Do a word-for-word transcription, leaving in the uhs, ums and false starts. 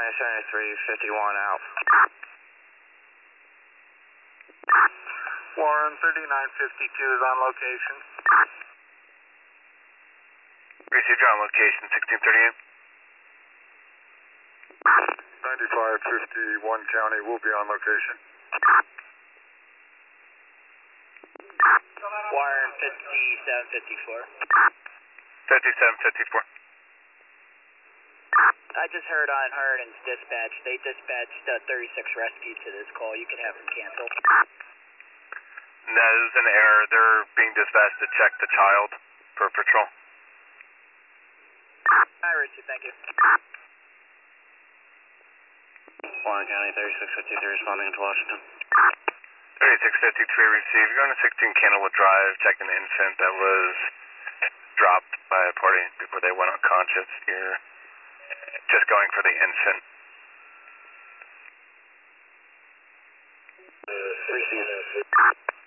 County seventy-three fifty-one out. Warren thirty-nine fifty-two is on location. Received on location, sixteen thirty-eight. ninety-five fifty-one County will be on location. Warren fifty-seven fifty-four. fifty-seven fifty-four. I just heard on Hardin's dispatch. They dispatched uh, thirty-six rescue to this call. You can have them cancel. That is an error. They're being dispatched to check the child for patrol. Hi, Richard. Thank you. Warren County thirty-six fifty-three responding to Washington. thirty-six fifty-three received. Going to sixteen Candlewood Drive, checking the infant that was dropped by a party before they went unconscious. You're just going for the infant. Received.